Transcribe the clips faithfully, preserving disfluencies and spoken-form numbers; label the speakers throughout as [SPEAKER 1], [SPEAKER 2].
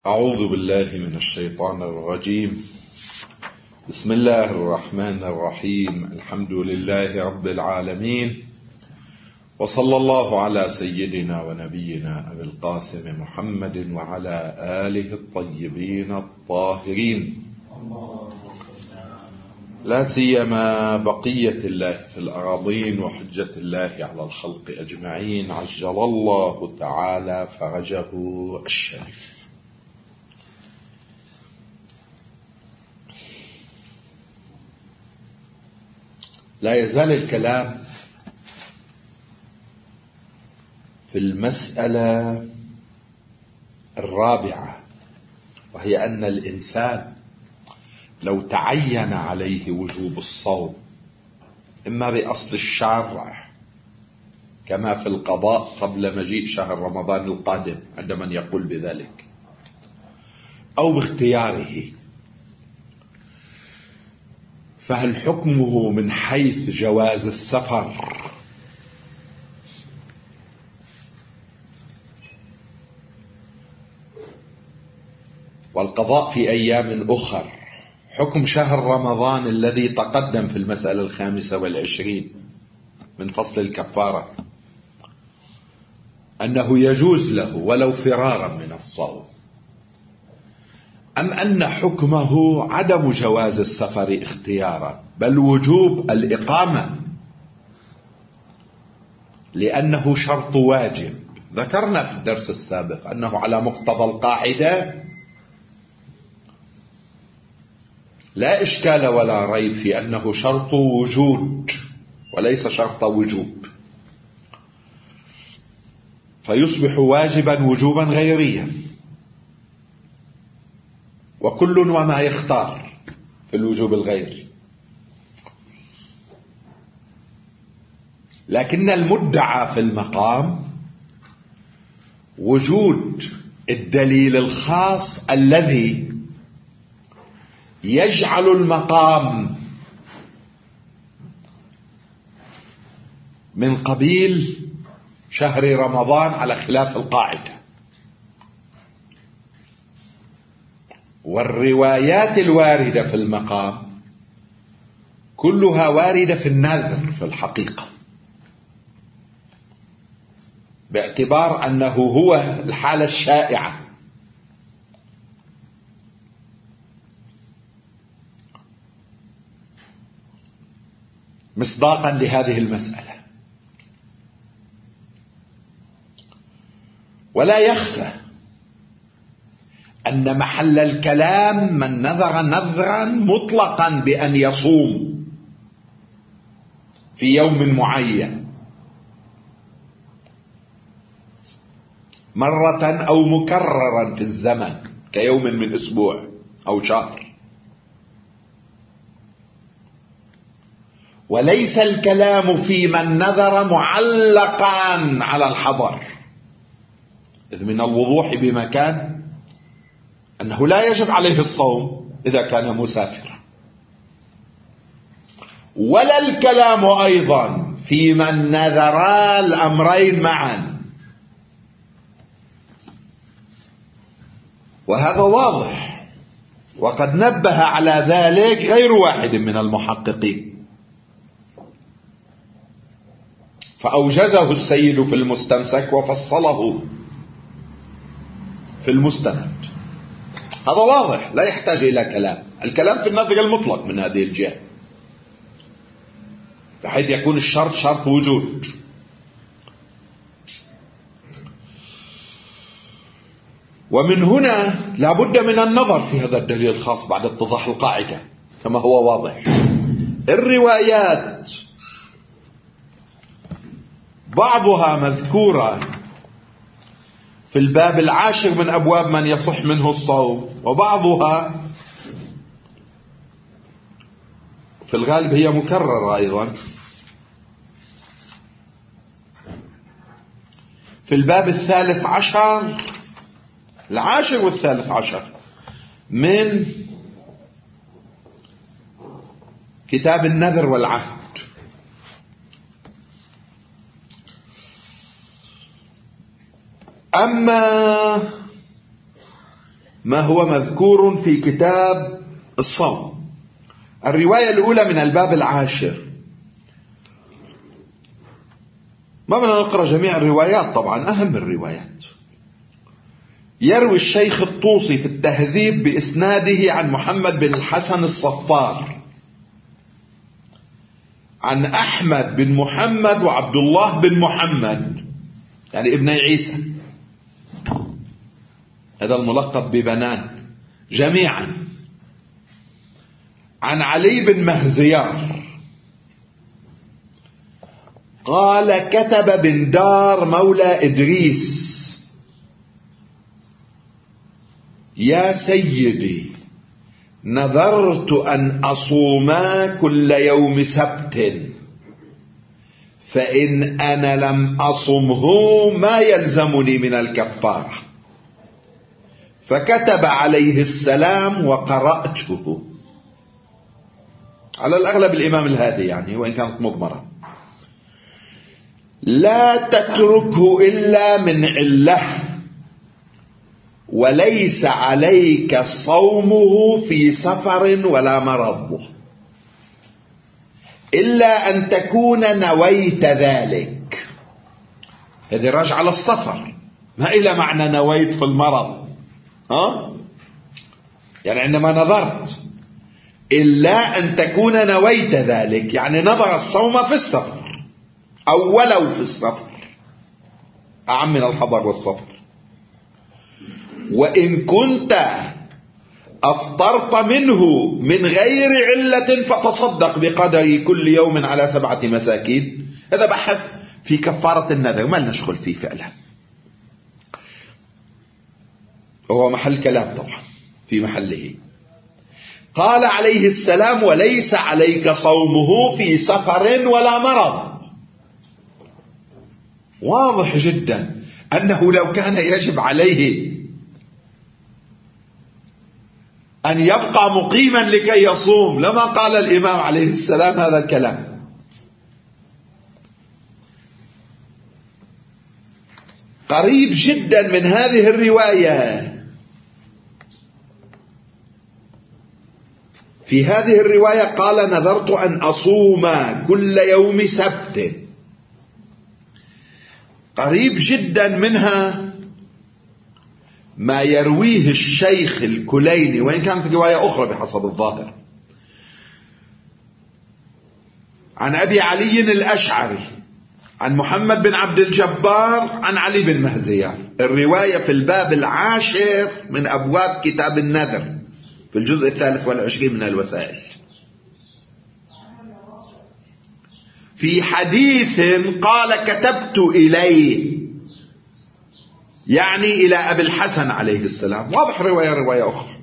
[SPEAKER 1] أعوذ بالله من الشيطان الرجيم. بسم الله الرحمن الرحيم. الحمد لله رب العالمين، وصلى الله على سيدنا ونبينا أبي القاسم محمد وعلى آله الطيبين الطاهرين، لا سيما بقية الله في الأراضين وحجة الله على الخلق أجمعين، عجل الله تعالى فرجه الشريف. لا يزال الكلام في المسألة الرابعة، وهي أن الإنسان لو تعين عليه وجوب الصوم إما بأصل الشرع كما في القضاء قبل مجيء شهر رمضان القادم عند من يقول بذلك، أو باختياره، فهل حكمه من حيث جواز السفر والقضاء في أيام أخر حكم شهر رمضان الذي تقدم في المسألة الخامسة والعشرين من فصل الكفارة، أنه يجوز له ولو فرارا من الصوم، أم أن حكمه عدم جواز السفر اختيارا بل وجوب الإقامة لأنه شرط واجب؟ ذكرنا في الدرس السابق أنه على مقتضى القاعدة لا إشكال ولا ريب في أنه شرط وجود وليس شرط وجوب، فيصبح واجبا وجوبا غيريا، وكل وما يختار في الوجوب الغيري. لكن المدعى في المقام وجود الدليل الخاص الذي يجعل المقام من قبيل شهر رمضان على خلاف القاعدة. والروايات الواردة في المقام كلها واردة في النذر في الحقيقة، باعتبار أنه هو الحالة الشائعة، مصداقا لهذه المسألة. ولا يخفى أن محل الكلام من نذر نذرا مطلقا بأن يصوم في يوم معين مرة أو مكررا في الزمن كيوم من أسبوع أو شهر، وليس الكلام في من نذر معلقا على الحضر، إذ من الوضوح بمكان أنه لا يجب عليه الصوم إذا كان مسافرا، ولا الكلام أيضا في من نذرا الأمرين معا، وهذا واضح، وقد نبه على ذلك غير واحد من المحققين، فأوجزه السيد في المستمسك وفصله في المستند. هذا واضح لا يحتاج إلى كلام. الكلام في النذر المطلق من هذه الجهة، بحيث يكون الشرط شرط وجود. ومن هنا لا بد من النظر في هذا الدليل الخاص بعد اتضاح القاعدة كما هو واضح. الروايات بعضها مذكورة في الباب العاشر من أبواب من يصح منه الصوم، وبعضها في الغالب هي مكررة أيضا في الباب الثالث عشر، العاشر والثالث عشر من كتاب النذر والعهد. أما ما هو مذكور في كتاب الصوم. الرواية الأولى من الباب العاشر. ما بدنا نقرأ جميع الروايات طبعا، أهم الروايات. يروي الشيخ الطوسي في التهذيب بإسناده عن محمد بن الحسن الصفار عن أحمد بن محمد وعبد الله بن محمد، يعني ابن عيسى، هذا الملقب ببنان، جميعا عن علي بن مهزيار قال: كتب بن دار مولى إدريس: يا سيدي، نذرت أن أصوما كل يوم سبت، فإن أنا لم أصمه ما يلزمني من الكفارة. فكتب عليه السلام وقرأته. على الأغلب الإمام الهادي يعني، وإن كانت مضمرة: لا تتركه إلا من علة، وليس عليك صومه في سفر ولا مرض، إلا أن تكون نويت ذلك. هذه راجع على السفر، ما إلى معنى نويت في المرض. ها؟ يعني عندما نظرت، إلا أن تكون نويت ذلك، يعني نظر الصوم في السفر أو ولو في السفر، أعم من الحضر والسفر. وإن كنت أفطرت منه من غير علة فتصدق بقدر كل يوم على سبعة مساكين. هذا بحث في كفارة النذر، ما لنا شغل فيه فعلا، هو محل كلام طبعا في محله. قال عليه السلام: وليس عليك صومه في سفر ولا مرض. واضح جدا أنه لو كان يجب عليه أن يبقى مقيما لكي يصوم لما قال الإمام عليه السلام هذا الكلام. قريب جدا من هذه الرواية، في هذه الرواية قال: نذرت أن أصوم كل يوم سبت. قريب جدا منها ما يرويه الشيخ الكليني، وإن كانت رواية أخرى بحسب الظاهر، عن أبي علي الأشعري عن محمد بن عبد الجبار عن علي بن مهزيار. الرواية في الباب العاشر من أبواب كتاب النذر في الجزء الثالث والعشرين من الوسائل. في حديث قال: كتبت إليه، يعني إلى أبي الحسن عليه السلام. واضح رواية رواية أخرى: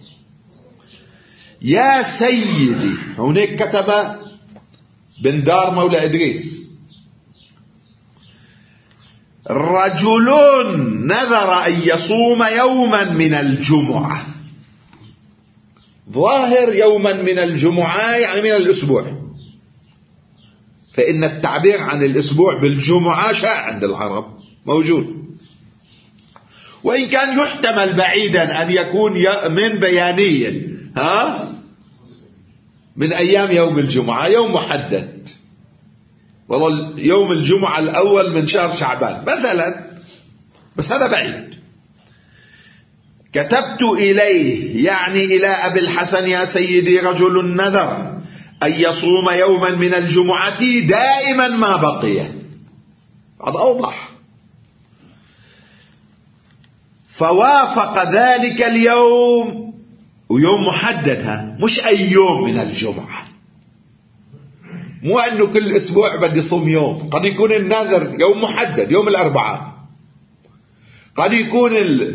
[SPEAKER 1] يا سيدي. هناك كتب بن دار مولى إدريس: رجل نذر أن يصوم يوما من الجمعة. ظاهر يوما من الجمعة يعني من الأسبوع، فإن التعبير عن الأسبوع بالجمعة شاع عند العرب، موجود، وإن كان يحتمل بعيدا أن يكون من بيانية، ها، من أيام يوم الجمعة، يوم محدد، والله يوم الجمعة الأول من شهر شعبان مثلا، بس هذا بعيد. كتبت إليه يعني إلى أبي الحسن: يا سيدي، رجل نذر أن يصوم يوما من الجمعة دائما ما بقي. هذا أوضح. فوافق ذلك اليوم، ويوم محدد، ها، مش أي يوم من الجمعة، مو أنه كل أسبوع بدي صوم يوم. قد يكون النذر يوم محدد، يوم الأربعاء. قد يكون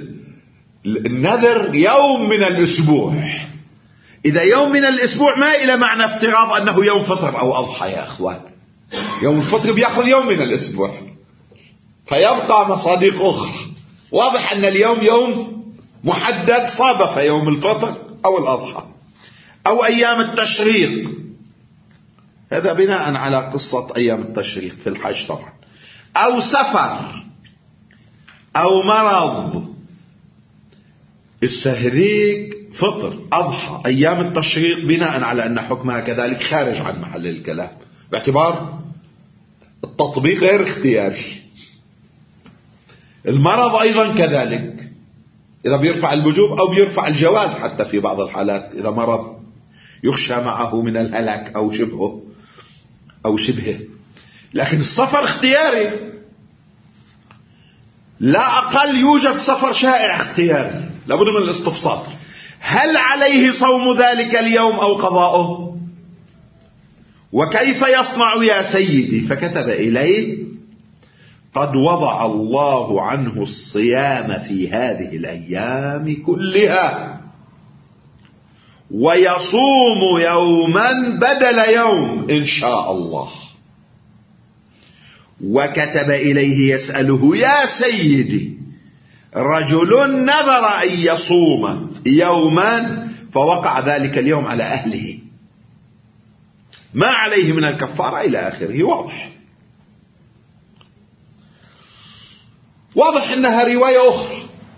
[SPEAKER 1] النذر يوم من الأسبوع. إذا يوم من الأسبوع ما إلى معنى افتراض أنه يوم فطر أو أضحى يا أخوان. يوم الفطر بيأخذ يوم من الأسبوع، فيبقى مصادق أخرى. واضح أن اليوم يوم محدد صادف يوم الفطر أو الأضحى أو أيام التشريق. هذا بناء على قصة أيام التشريق في الحج طبعا. أو سفر أو مرض. استهديك فطر أضحى أيام التشريق بناء على أن حكمها كذلك خارج عن محل الكلام، باعتبار التطبيق غير اختياري. المرض أيضا كذلك، إذا بيرفع الوجوب أو بيرفع الجواز حتى في بعض الحالات، إذا مرض يخشى معه من الهلاك أو شبهه أو شبهه. لكن السفر اختياري، لا أقل يوجد سفر شائع اختياري، لابد من الاستفسار: هل عليه صوم ذلك اليوم أو قضاؤه؟ وكيف يصنع يا سيدي؟ فكتب إليه: قد وضع الله عنه الصيام في هذه الأيام كلها، ويصوم يوما بدل يوم إن شاء الله. وكتب إليه يسأله: يا سيدي، رجل نذر أن يصوم يوما فوقع ذلك اليوم على أهله، ما عليه من الكفارة إلى آخره. واضح واضح أنها رواية أخرى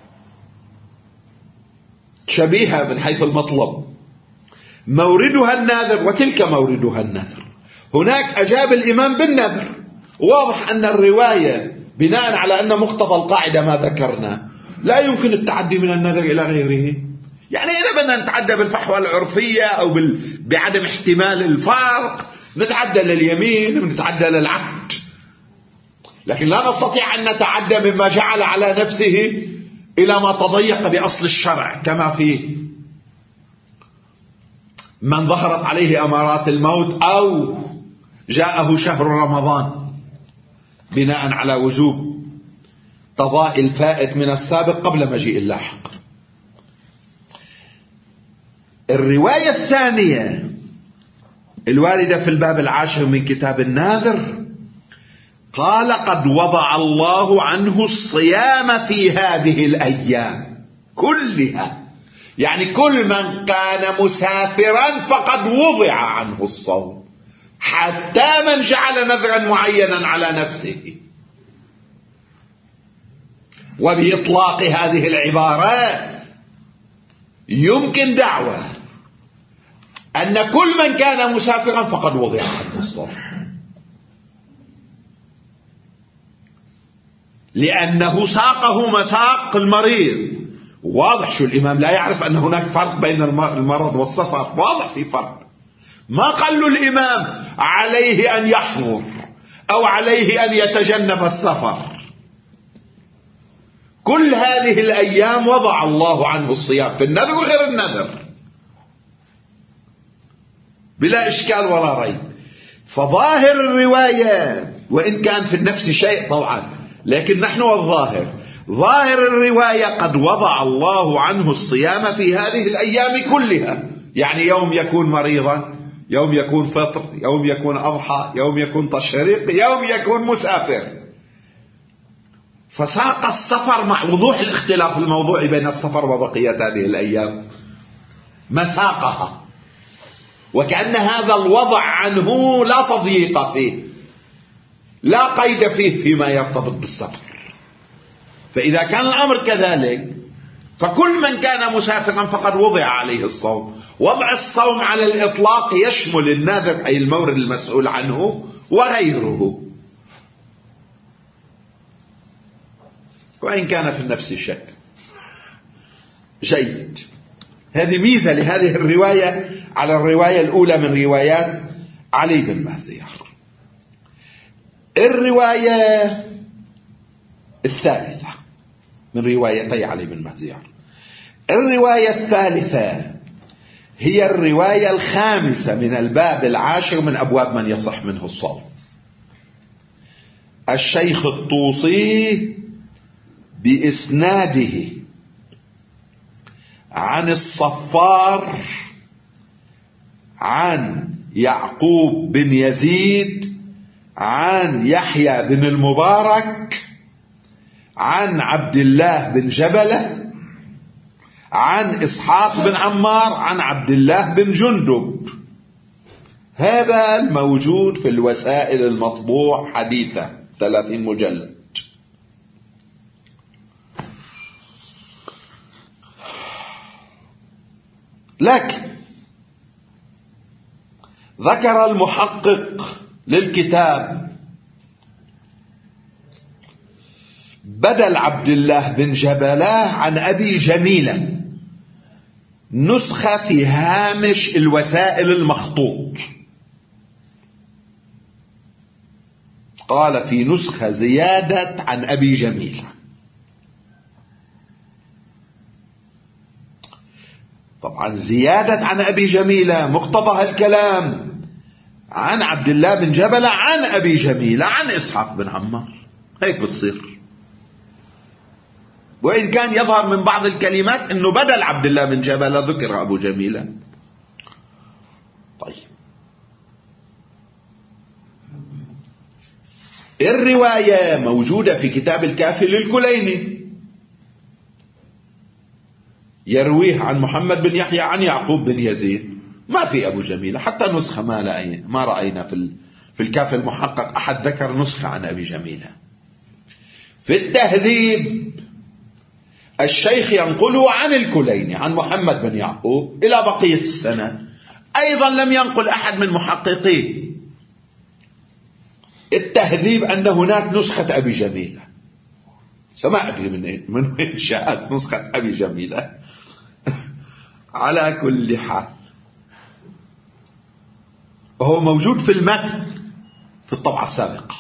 [SPEAKER 1] شبيهة من حيث المطلب، موردها النذر وتلك موردها النذر. هناك أجاب الإمام بالنذر، واضح أن الرواية بناء على أن مقتضى القاعدة ما ذكرنا لا يمكن التعدي من النذر إلى غيره. يعني إذا بدنا نتعدى بالفحوى العرفية أو بعدم احتمال الفرق نتعدى لليمين ونتعدى للعهد، لكن لا نستطيع أن نتعدى مما جعل على نفسه إلى ما تضيق بأصل الشرع، كما في من ظهرت عليه أمارات الموت أو جاءه شهر رمضان بناء على وجوب قضاء الفائت من السابق قبل مجيء اللاحق. الرواية الثانية الواردة في الباب العاشر من كتاب الناذر قال: قد وضع الله عنه الصيام في هذه الأيام كلها، يعني كل من كان مسافرا فقد وضع عنه الصوم، حتى من جعل نذرا معينا على نفسه. وبإطلاق هذه العبارة يمكن دعوة أن كل من كان مسافرا فقد وضع عنه الصوم، لأنه ساقه مساق المريض. واضح شو الإمام لا يعرف أن هناك فرق بين المرض والسفر، واضح في فرق. ما قال له الإمام عليه أن يحضر أو عليه أن يتجنب السفر. كل هذه الأيام وضع الله عنه الصيام، في النذر وغير النذر، بلا إشكال ولا ريب. فظاهر الرواية وإن كان في النفس شيء طبعا، لكن نحن والظاهر ظاهر الرواية قد وضع الله عنه الصيام في هذه الأيام كلها، يعني يوم يكون مريضا، يوم يكون فطر، يوم يكون أضحى، يوم يكون تشريق، يوم يكون مسافر. فساق السفر مع وضوح الاختلاف الموضوعي بين السفر وبقية هذه الأيام مساقها، وكأن هذا الوضع عنه لا تضييق فيه، لا قيد فيه فيما يرتبط بالسفر. فإذا كان الأمر كذلك فكل من كان مسافرا فقد وضع عليه الصوم. وضع الصوم على الإطلاق يشمل الناذر أي المورد المسؤول عنه وغيره، وإن كان في النفس شيء. جيد، هذه ميزة لهذه الرواية على الرواية الأولى من روايات علي بن مهزيار. الرواية الثالثة من روايتي علي بن مهزيار، الرواية الثالثة هي الرواية الخامسة من الباب العاشر من أبواب من يصح منه الصوم. الشيخ الطوسي بإسناده عن الصفار عن يعقوب بن يزيد عن يحيى بن المبارك عن عبد الله بن جبلة عن إسحاق بن عمار عن عبد الله بن جندب. هذا الموجود في الوسائل المطبوع حديثا ثلاثين مجلد. لكن ذكر المحقق للكتاب بدل عبد الله بن جبلة عن أبي جميلة نسخة في هامش الوسائل المخطوط، قال في نسخة زيادة عن أبي جميلة. طبعا زيادة عن أبي جميلة مقتضى الكلام عن عبد الله بن جبلة عن أبي جميلة عن إسحاق بن عمار، هيك بتصير. وإن كان يظهر من بعض الكلمات أنه بدل عبد الله بن جبلة ذكر أبو جميلة. طيب، الرواية موجودة في كتاب الكافي للكليني، يرويه عن محمد بن يحيى عن يعقوب بن يزيد، ما في أبو جميلة، حتى نسخة ما لأينا ما رأينا في في الكافي المحقق أحد ذكر نسخة عن أبي جميلة. في التهذيب الشيخ ينقله عن الكليني عن محمد بن يعقوب إلى بقية السنة، أيضا لم ينقل أحد من محققيه التهذيب أن هناك نسخة أبي جميلة. سمع أدري من من وين جاءت نسخة أبي جميلة. على كل حال وهو موجود في المتن في الطبعة السابقة،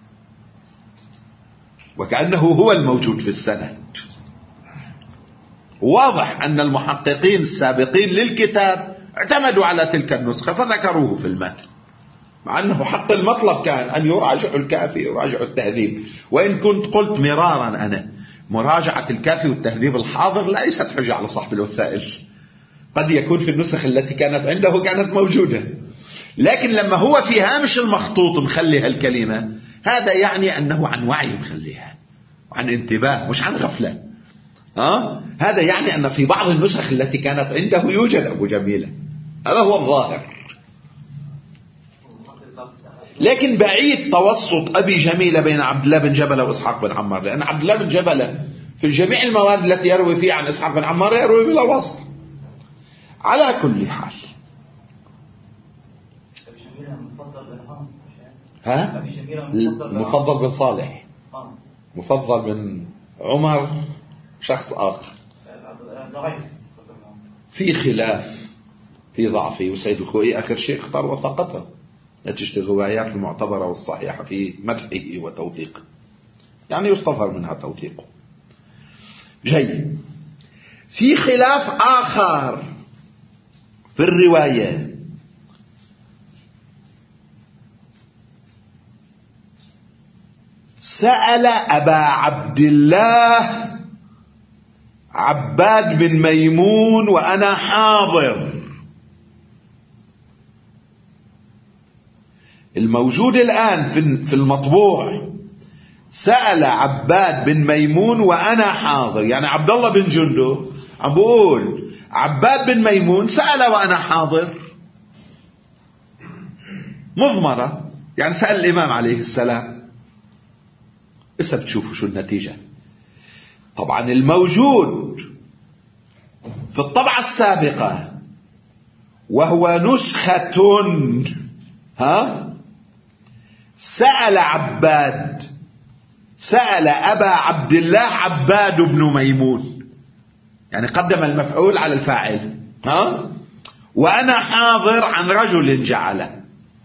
[SPEAKER 1] وكأنه هو الموجود في السند. واضح أن المحققين السابقين للكتاب اعتمدوا على تلك النسخة فذكروه في المتن، مع أنه حق المطلب كان أن يراجعوا الكافي يراجعوا التهذيب. وإن كنت قلت مرارا أنا مراجعة الكافي والتهذيب الحاضر ليست حجة على صاحب الوسائل، قد يكون في النسخ التي كانت عنده كانت موجودة، لكن لما هو في هامش المخطوط مخلي هالكلمة، هذا يعني أنه عن وعي مخليها، عن انتباه مش عن غفلة. أه؟ هذا يعني أن في بعض النسخ التي كانت عنده يوجد أبو جميلة، هذا هو الظاهر. لكن بعيد توسط أبي جميلة بين عبد الله بن جبلة وإسحاق بن عمار، لأن عبد الله بن جبلة في جميع المواد التي يروي فيها عن إسحاق بن عمار يروي بلا واسطة. على كل حال ها؟ مفضل بن صالح، مفضل بن عمر شخص آخر، في خلاف في ضعفه، وسيد الخوئي آخر شيء اختار وثقته نتيجة الروايات المعتبرة والصحيحة في مدحه وتوثيقه، يعني يستظهر منها توثيقه. جيد. في خلاف آخر في الرواية، سأل أبا عبد الله عباد بن ميمون وأنا حاضر. الموجود الآن في المطبوع سأل عباد بن ميمون وأنا حاضر، يعني عبد الله بن جندب عم بقول عباد بن ميمون سأل وأنا حاضر، مضمرة، يعني سأل الإمام عليه السلام. إسا بتشوفوا شو النتيجة. طبعا الموجود في الطبعة السابقة وهو نسخة ها سأل عباد، سأل أبا عبد الله عباد بن ميمون، يعني قدم المفعول على الفاعل، ها وأنا حاضر عن رجل جعله.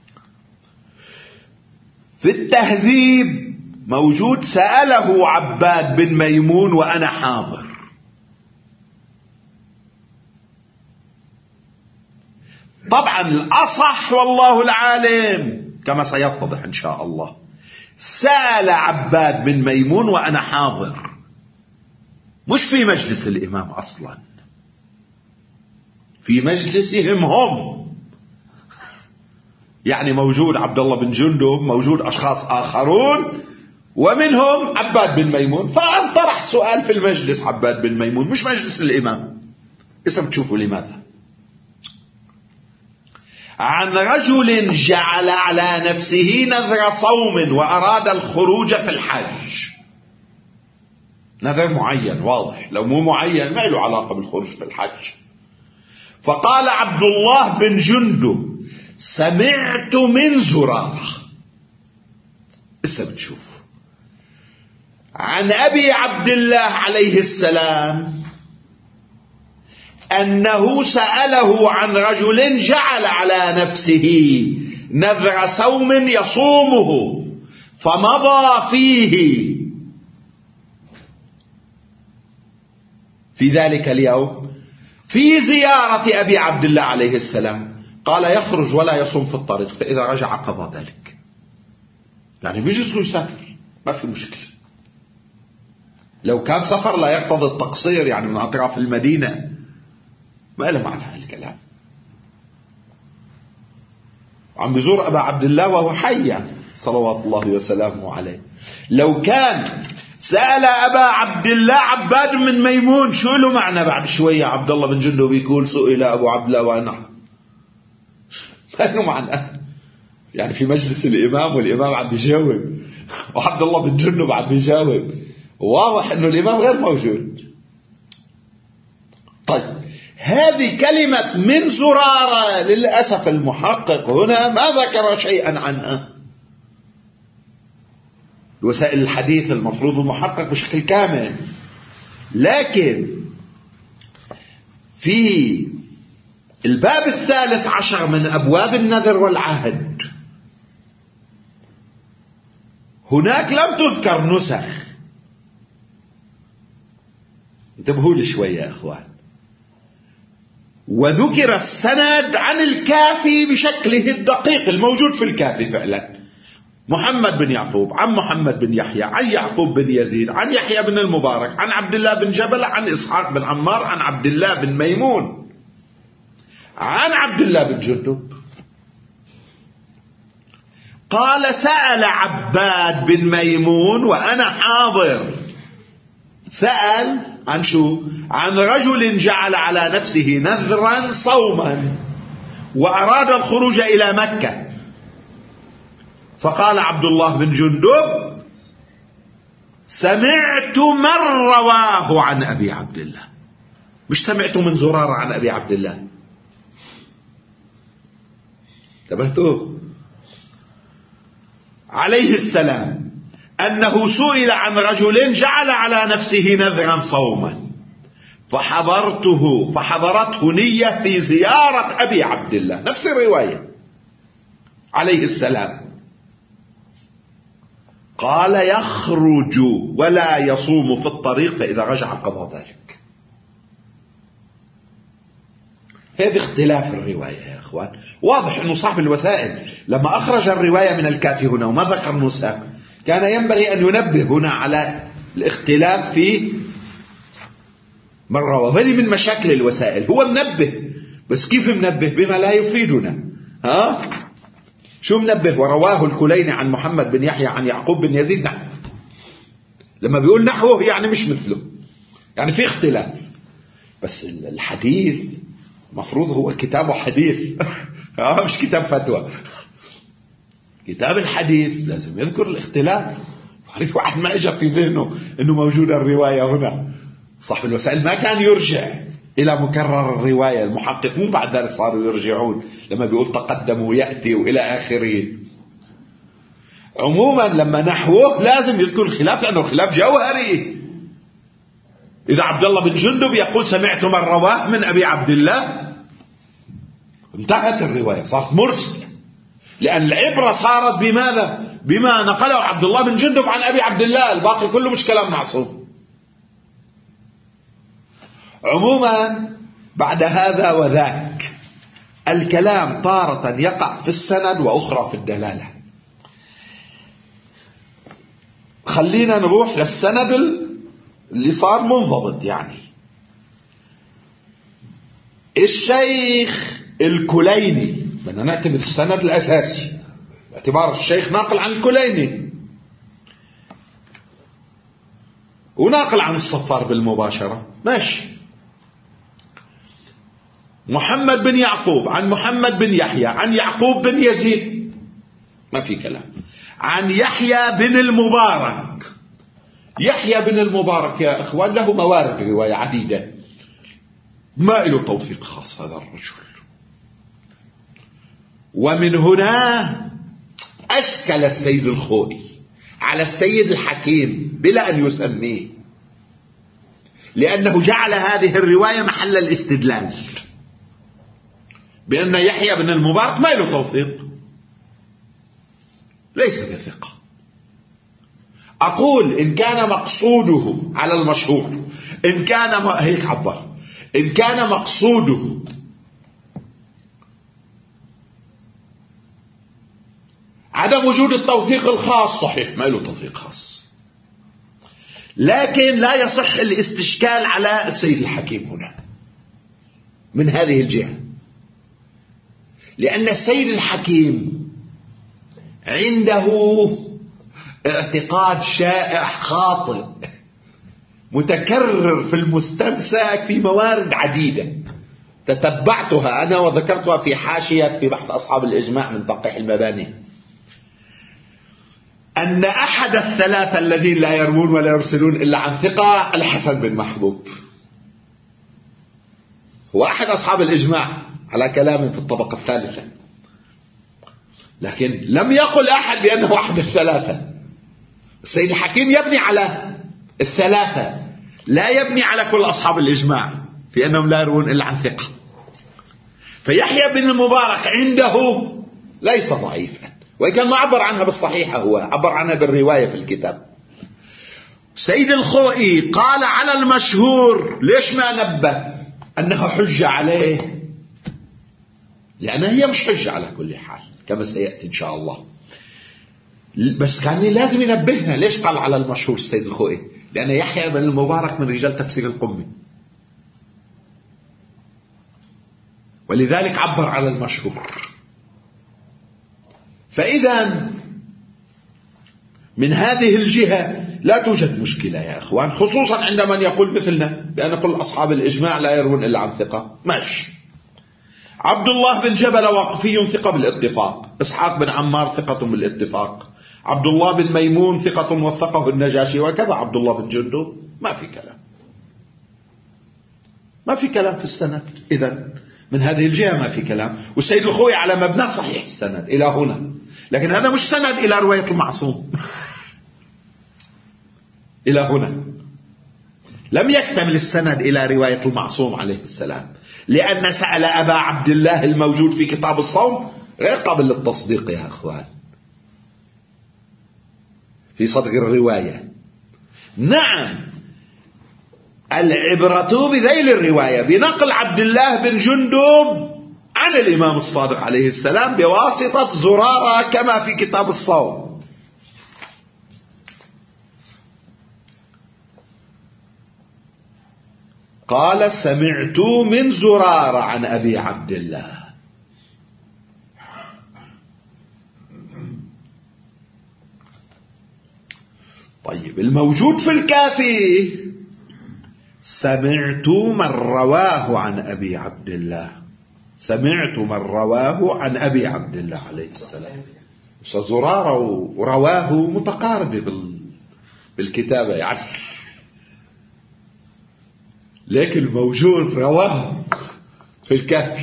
[SPEAKER 1] في التهذيب موجود سأله عباد بن ميمون وأنا حاضر. طبعا الأصح والله العالم كما سيتضح إن شاء الله، سأل عباد بن ميمون وأنا حاضر، مش في مجلس الإمام أصلا، في مجلسهم هم، يعني موجود عبد الله بن جندب، موجود أشخاص آخرون ومنهم عباد بن ميمون، فانطرح سؤال في المجلس عباد بن ميمون مش مجلس الإمام. اسم بتشوفوا لماذا؟ عن رجل جعل على نفسه نذر صوم وأراد الخروج في الحج. نذر معين واضح، لو مو معين ما له علاقة بالخروج في الحج. فقال عبد الله بن جندب: سمعت من زرارة. اسا بتشوف عن أبي عبد الله عليه السلام أنه سأله عن رجل جعل على نفسه نذر صوم يصومه فمضى فيه في ذلك اليوم في زيارة أبي عبد الله عليه السلام، قال: يخرج ولا يصوم في الطريق، فإذا رجع قضى ذلك. يعني بيجوز له يسافر، ما في مشكلة. لو كان سفر لا يقتضي التقصير، يعني من أطراف المدينة، ما له معنى هالكلام. عم بزور أبا عبد الله وهو حي صلوات الله وسلامه عليه. لو كان سأل أبا عبد الله عباد من ميمون، شو له معنى بعد شوية عبد الله بن جندب يقول: سئل أبو عبد الله وأنا، ما له معنى. يعني في مجلس الإمام والإمام عم بيجاوب وعبد الله بن جندب عم بيجاوب، واضح أنه الإمام غير موجود. طيب، هذه كلمة من زرارة للأسف المحقق هنا ما ذكر شيئا عنها. وسائل الحديث المفروض المحقق بشكل كامل، لكن في الباب الثالث عشر من أبواب النذر والعهد هناك لم تذكر نسخ. انتبهوا لي شوية يا أخوان. وذكر السند عن الكافي بشكله الدقيق الموجود في الكافي فعلا: محمد بن يعقوب عن محمد بن يحيى عن يعقوب بن يزيد عن يحيى بن المبارك عن عبد الله بن جبل عن إسحاق بن عمار عن عبد الله بن ميمون عن عبد الله بن جندب قال: سأل عباد بن ميمون وأنا حاضر. سأل عن شو؟ عن رجل جعل على نفسه نذرا صوما وأراد الخروج إلى مكة، فقال عبد الله بن جندب: سمعت من رواه عن أبي عبد الله. مش سمعت من زرارة عن أبي عبد الله. انتبهتوا؟ عليه السلام أنه سئل عن رجل جعل على نفسه نذرا صوما فحضرته فحضرته نية في زيارة أبي عبد الله، نفس الرواية عليه السلام. قال: يخرج ولا يصوم في الطريق، فإذا رجع قضى ذلك. هذا اختلاف الرواية يا أخوان. واضح أنه صاحب الوسائل لما أخرج الرواية من الكافي هنا وما ذكر نسخ كان ينبغي أن ينبه هنا على الاختلاف في من رواه. هذه من مشاكل الوسائل. هو منبه، بس كيف منبه؟ بما لا يفيدنا. ها؟ شو منبه؟ ورواه الكليني عن محمد بن يحيى عن يعقوب بن يزيد نحو. لما بيقول نحوه يعني مش مثله، يعني في اختلاف. بس الحديث مفروض هو كتابه حديث مش كتاب فتوى. كتاب الحديث لازم يذكر الاختلاف. واحد ما اجى في ذهنه انه موجودة الرواية هنا. صاحب الوسائل ما كان يرجع إلى مكرر الرواية. المحققون بعد ذلك صاروا يرجعون لما بيقول تقدم ويأتي وإلى آخره. عموما لما نحوه لازم يذكر الخلاف، لأنه خلاف جوهري. إذا عبد الله بن جندب يقول: سمعت من رواه من أبي عبد الله، انتهت الرواية، صارت مرسل. لأن العبرة صارت بماذا؟ بما نقله عبد الله بن جندب عن أبي عبد الله، الباقي كله مش كلام معصوم. عموما بعد هذا وذاك الكلام تارة يقع في السند وأخرى في الدلالة. خلينا نروح للسند اللي صار منضبط. يعني الشيخ الكليني، بدنا نعتبر السند الأساسي باعتبار الشيخ ناقل عن الكليني وناقل عن الصفار بالمباشرة، ماشي. محمد بن يعقوب عن محمد بن يحيى عن يعقوب بن يزيد، ما في كلام. عن يحيى بن المبارك. يحيى بن المبارك يا إخوان له موارد رواية عديدة. ما له توثيق خاص هذا الرجل. ومن هنا أشكل السيد الخوئي على السيد الحكيم بلا أن يسميه، لأنه جعل هذه الرواية محل الاستدلال بأن يحيى بن المبارك ما له توثيق، ليس بثقة. أقول إن كان مقصوده على المشهور، إن كان هيك عبر، إن كان مقصوده عدم وجود التوثيق الخاص، صحيح ما له توثيق خاص، لكن لا يصح الاستشكال على السيد الحكيم هنا من هذه الجهة، لأن السيد الحكيم عنده اعتقاد شائع خاطئ متكرر في المستمسك في موارد عديدة تتبعتها أنا وذكرتها في حاشية في بحث أصحاب الإجماع من تنقيح المباني، أن أحد الثلاثة الذين لا يروون ولا يرسلون إلا عن ثقة الحسن بن محبوب هو أحد أصحاب الإجماع على كلام في الطبقة الثالثة، لكن لم يقل أحد بأنه أحد الثلاثة. السيد الحكيم يبني على الثلاثة، لا يبني على كل أصحاب الإجماع في أنهم لا يروون إلا عن ثقة. فيحيى بن المبارك عنده ليس ضعيفا، وإن كان ما عبر عنها بالصحيحة، هو عبر عنها بالرواية في الكتاب. سيد الخوئي قال على المشهور، ليش ما نبه أنه حجة عليه؟ لأنها هي مش حجة على كل حال كما سيأتي إن شاء الله، بس كان لازم ينبهنا. ليش قال على المشهور السيد الخوئي؟ لأن يحيى بن المبارك من رجال تفسير القمي، ولذلك عبر على المشهور. فإذا من هذه الجهة لا توجد مشكلة يا أخوان، خصوصا عند من يقول مثلنا بأن كل أصحاب الإجماع لا يروون إلا عن ثقة، ماشي. عبد الله بن جبل وقفي ثقة بالاتفاق، إسحاق بن عمار ثقة بالاتفاق، عبد الله بن ميمون ثقة وثقه النجاشي، وكذا عبد الله بن جندب. ما في كلام، ما في كلام في السند. إذن من هذه الجهة ما في كلام. والسيد الخوئي على مبنى صحيح السند إلى هنا، لكن هذا مش سند إلى رواية المعصوم. إلى هنا لم يكتمل السند إلى رواية المعصوم عليه السلام، لأن سأل أبا عبد الله الموجود في كتاب الصوم غير قابل للتصديق يا أخوان في صدق الرواية. نعم، العبرة بذيل الرواية، بنقل عبد الله بن جندب عن الإمام الصادق عليه السلام بواسطة زرارة كما في كتاب الصوم. قال سمعت من زرارة عن أبي عبد الله. طيب، الموجود في الكافي سمعت من رواه عن أبي عبد الله، سمعت من رواه عن أبي عبد الله عليه السلام. زرارة ورواه متقاربة بالكتابة يعني، لكن الموجود رواه في الكافي.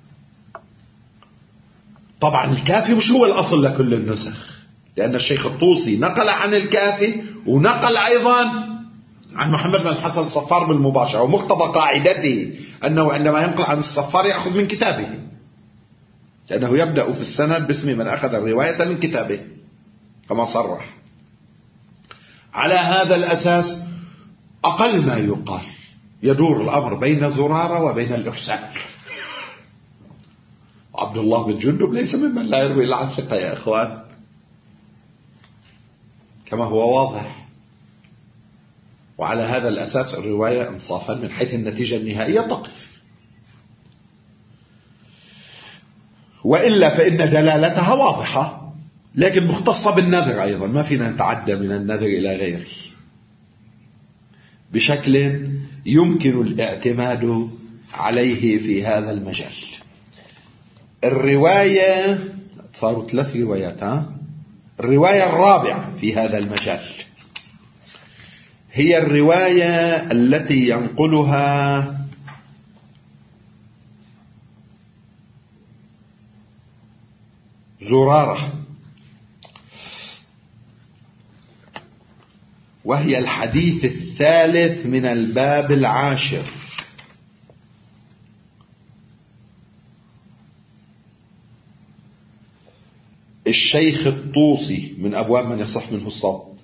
[SPEAKER 1] طبعا الكافي مش هو الأصل لكل النسخ، لأن الشيخ الطوسي نقل عن الكافي ونقل أيضا عن محمد بن الحسن الصفار بالمباشرة، ومقتضى قاعدته أنه عندما ينقل عن الصفار يأخذ من كتابه، لأنه يبدأ في السند باسم من أخذ الرواية من كتابه كما صرح. على هذا الأساس أقل ما يقال يدور الأمر بين زرارة وبين الإرسال. عبد الله بن جندب ليس ممن لا يروي إلا عن ثقة يا إخوان، كما هو واضح. وعلى هذا الأساس الرواية إنصافا من حيث النتيجة النهائية تقف، وإلا فإن دلالتها واضحة، لكن مختصة بالنذر أيضا، ما فينا نتعدى من النذر إلى غيره بشكل يمكن الاعتماد عليه في هذا المجال. الرواية صاروا ثلاث روايات، ها؟ الرواية الرابعة في هذا المجال هي الرواية التي ينقلها زرارة، وهي الحديث الثالث من الباب العاشر. الشيخ الطوسي من أبواب من يصح منه الصوت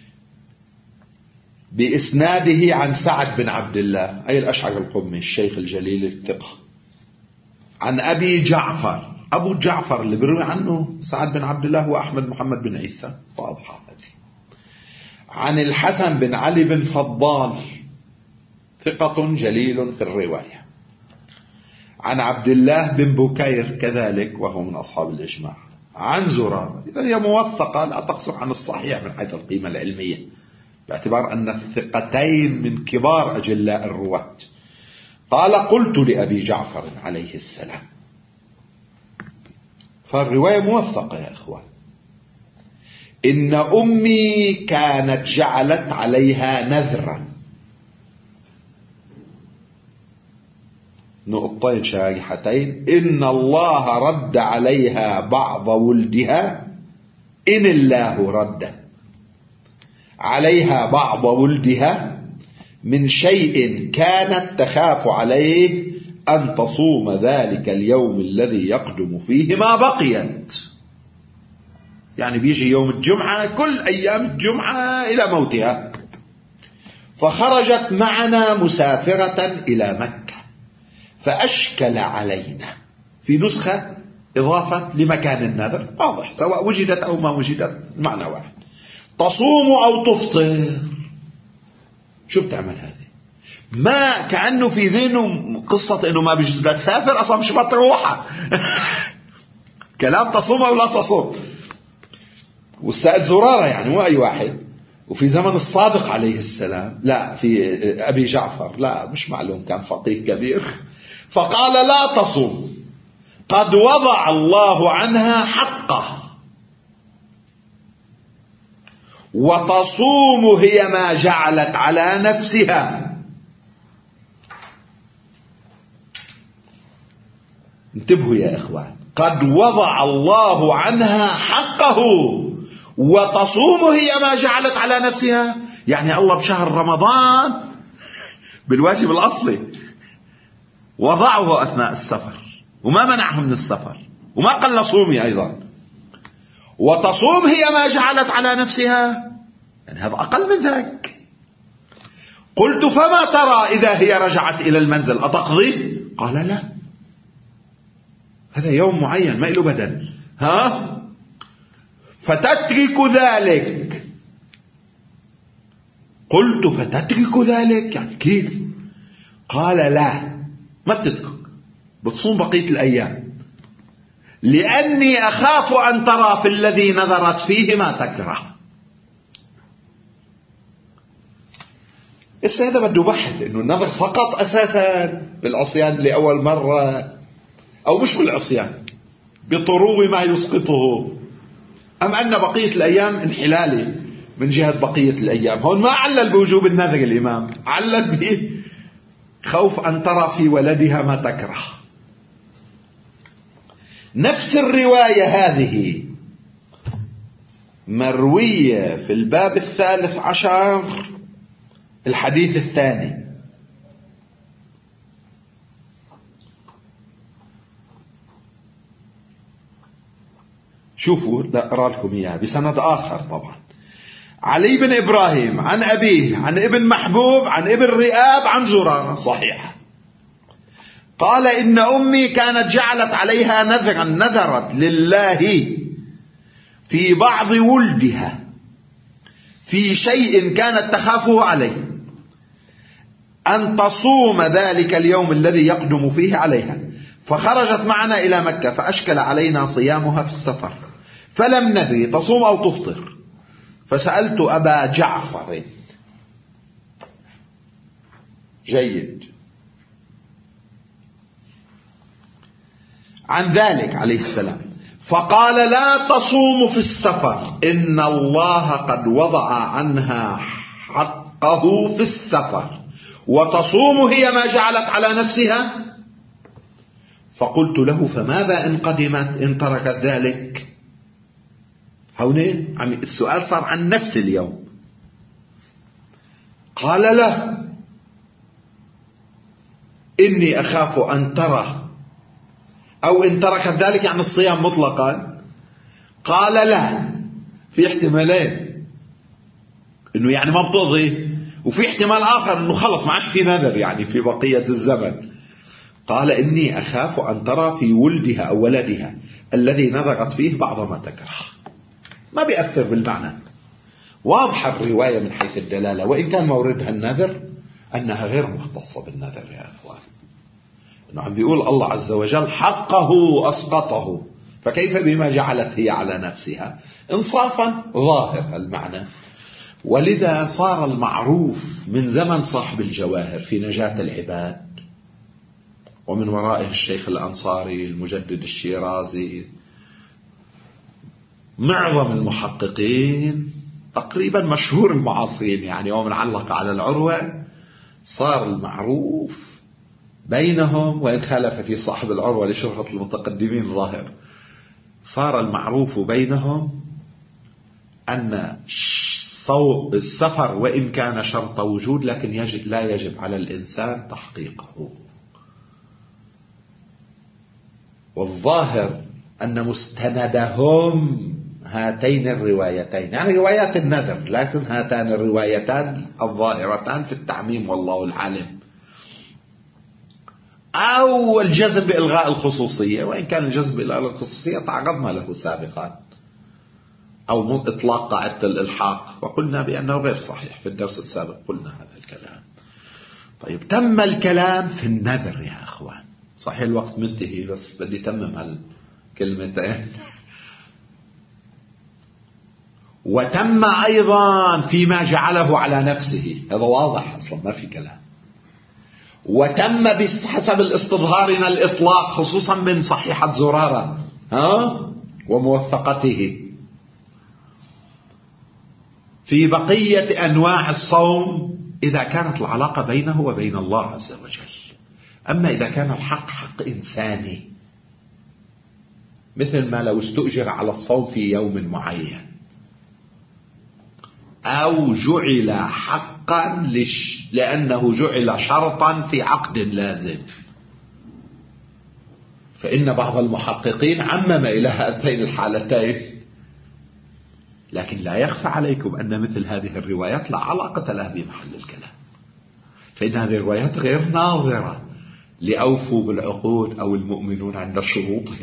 [SPEAKER 1] بإسناده عن سعد بن عبد الله أي الأشعر القمي الشيخ الجليل الثقة، عن أبي جعفر. أبو جعفر اللي بيروي عنه سعد بن عبد الله هو أحمد محمد بن عيسى، واضحة هذه. عن الحسن بن علي بن فضال ثقة جليل في الرواية. عن عبد الله بن بكير كذلك وهو من أصحاب الإجماع. عن زرارة. إذن هي موثقة لا تقصر عن الصحيح من حيث القيمة العلمية، باعتبار أن الثقتين من كبار أجلاء الرواة. قال: قلت لأبي جعفر عليه السلام. فالرواية موثقة يا إخوان. إن أمي كانت جعلت عليها نذرا. نقطتين شارحتين. إن الله رد عليها بعض ولدها، إن الله رد عليها بعض ولدها من شيء كانت تخاف عليه أن تصوم ذلك اليوم الذي يقدم فيه ما بقيت. يعني بيجي يوم الجمعة كل أيام الجمعة إلى موتها، فخرجت معنا مسافرة إلى مكة فأشكل علينا. في نسخة إضافة لمكان النذر، واضح سواء وجدت أو ما وجدت المعنى واحد. تصوم أو تفطر. شو بتعمل هذه؟ ما كأنه في ذهنه قصة إنه ما بيجوز بدها تسافر، أصلا مش بتروحها. كلام تصوم أو لا تصوم. والسائل زرارة يعني مو أي واحد. وفي زمن الصادق عليه السلام، لا في أبي جعفر، لا مش معلوم كان فقيه كبير، فقال: لا تصوم، قد وضع الله عنها حقه، وتصوم هي ما جعلت على نفسها. انتبهوا يا إخوان، قد وضع الله عنها حقه وتصوم هي ما جعلت على نفسها. يعني الله بشهر رمضان بالواجب الأصلي وضعه أثناء السفر وما منعه من السفر وما قال صومي أيضا. وتصوم هي ما جعلت على نفسها، يعني هذا أقل من ذلك. قلت: فما ترى إذا هي رجعت إلى المنزل أتقضي؟ قال: لا، هذا يوم معين ما له بدل. ها؟ فتترك ذلك. قلت: فتترك ذلك يعني كيف؟ قال: لا، ما بتترك، بتصوم بقية الأيام، لأني أخاف أن ترى في الذي نذرت فيه ما تكره. هذا بده بحث إنه النذر سقط أساسا بالعصيان لأول مرة، أو مش بالعصيان، بطرو ما يسقطه، أم أن بقية الأيام انحلالي من جهة بقية الأيام. هون ما علل بوجوب النذر الإمام، علل به خوف أن ترى في ولدها ما تكره. نفس الرواية هذه مروية في الباب الثالث عشر الحديث الثاني. شوفوا، لا أقرأ لكم إياها بسند آخر طبعا. علي بن إبراهيم عن أبيه عن ابن محبوب عن ابن رئاب عن زرارة، صحيح. قال: إن أمي كانت جعلت عليها نذرا، نذرت لله في بعض ولدها في شيء كانت تخافه عليه أن تصوم ذلك اليوم الذي يقدم فيه عليها، فخرجت معنا إلى مكة فأشكل علينا صيامها في السفر، فلم ندري تصوم أو تفطر، فسألت أبا جعفر. جيد. عن ذلك عليه السلام، فقال: لا تصوم في السفر، إن الله قد وضع عنها حقه في السفر، وتصوم هي ما جعلت على نفسها. فقلت له: فماذا إن قدمت إن تركت ذلك؟ هون عم السؤال صار عن نفس اليوم. قال له إني أخاف أن ترى، أو إن ترك ذلك يعني الصيام مطلقا. قال له في احتمالين، إنه يعني ما بتقضي، وفي احتمال آخر إنه خلص ما عادش في نذر يعني في بقية الزمن. قال إني أخاف أن ترى في ولدها أو ولدها الذي نذرت فيه بعض ما تكره. ما بيأثر بالمعنى، واضحة الرواية من حيث الدلالة، وإن كان موردها النذر أنها غير مختصة بالنذر يا أخوان. إنه عم بيقول الله عز وجل حقه أسقطه، فكيف بما جعلت هي على نفسها؟ إنصافا ظاهر المعنى. ولذا صار المعروف من زمن صاحب الجواهر في نجاة العباد، ومن ورائه الشيخ الأنصاري، المجدد الشيرازي، معظم المحققين تقريبا مشهور المعاصرين يعني، ومن علق على العروة. صار المعروف بينهم، وإن خالف في صاحب العروة لشهرة المتقدمين ظاهر، صار المعروف بينهم أن السفر وإن كان شرط وجود لكن يجب لا يجب على الإنسان تحقيقه. والظاهر أن مستندهم هاتين الروايتين، يعني روايات النذر، لكن هاتان الروايتان الظاهرتان في التعميم والله العالم، أو الجزم بإلغاء الخصوصية، وإن كان الجزم بإلغاء الخصوصية تعرضنا له سابقا، أو إطلاق قاعدة الإلحاق، وقلنا بأنه غير صحيح في الدرس السابق، قلنا هذا الكلام. طيب تم الكلام في النذر يا أخوان، صحيح الوقت منتهي بس بدي تمم هالكلمتين. وتم أيضا فيما جعله على نفسه، هذا واضح أصلا ما في كلام. وتم بحسب الاستظهارنا الإطلاق، خصوصا من صحيحة زرارة ها وموثقته. في بقية أنواع الصوم إذا كانت العلاقة بينه وبين الله عز وجل. أما إذا كان الحق حق إنساني، مثل ما لو استؤجر على الصوم في يوم معين، أو جعل حقا لش لأنه جعل شرطا في عقد لازم، فإن بعض المحققين عمم إلى هاتين الحالتين. لكن لا يخفى عليكم أن مثل هذه الروايات لا علاقة لها بمحل الكلام، فإن هذه الروايات غير ناظرة لأوفوا بالعقود أو المؤمنون عند شروطهم،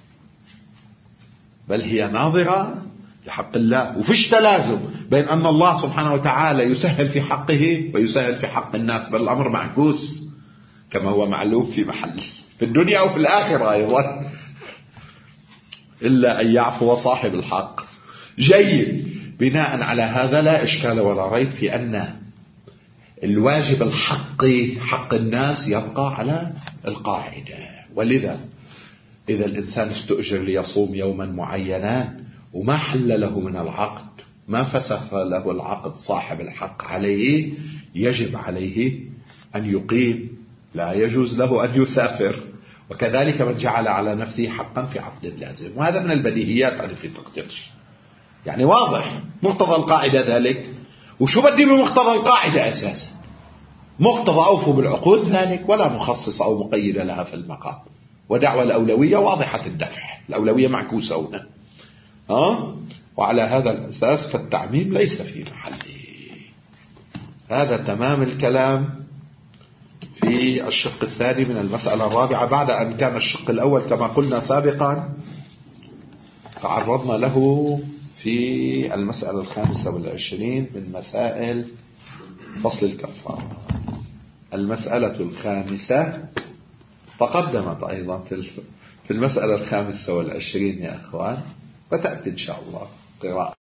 [SPEAKER 1] بل هي ناظرة لحق الله. وفيش تلازم بين أن الله سبحانه وتعالى يسهل في حقه ويسهل في حق الناس، بل الأمر معكوس كما هو معلوم في محل في الدنيا وفي الآخرة أيضا، إلا أن يعفو صاحب الحق. جيد. بناء على هذا لا إشكال ولا ريب في أن الواجب الحقي حق الناس يبقى على القاعدة. ولذا إذا الإنسان استؤجر ليصوم يوما معينا وما حل له من العقد، ما فسخ له العقد صاحب الحق عليه، يجب عليه أن يقيم، لا يجوز له أن يسافر. وكذلك من جعل على نفسه حقا في عقد لازم، وهذا من البديهيات أنا في تقديرش، يعني واضح مقتضى القاعدة ذلك. وشو بدي بمقتضى القاعدة أساسا؟ مقتضى أوفوا بالعقود ذلك، ولا مخصص أو مقيد لها في المقام. ودعوى الأولوية واضحة الدفع، الأولوية معكوسة هنا. أه؟ وعلى هذا الأساس فالتعميم ليس في محله. هذا تمام الكلام في الشق الثاني من المسألة الرابعة، بعد أن كان الشق الأول كما قلنا سابقا تعرضنا له في المسألة الخامسة والعشرين من مسائل فصل الكفارة. المسألة الخامسة تقدمت أيضا في المسألة الخامسة والعشرين يا أخوان، وتأتي إن شاء الله قراءة.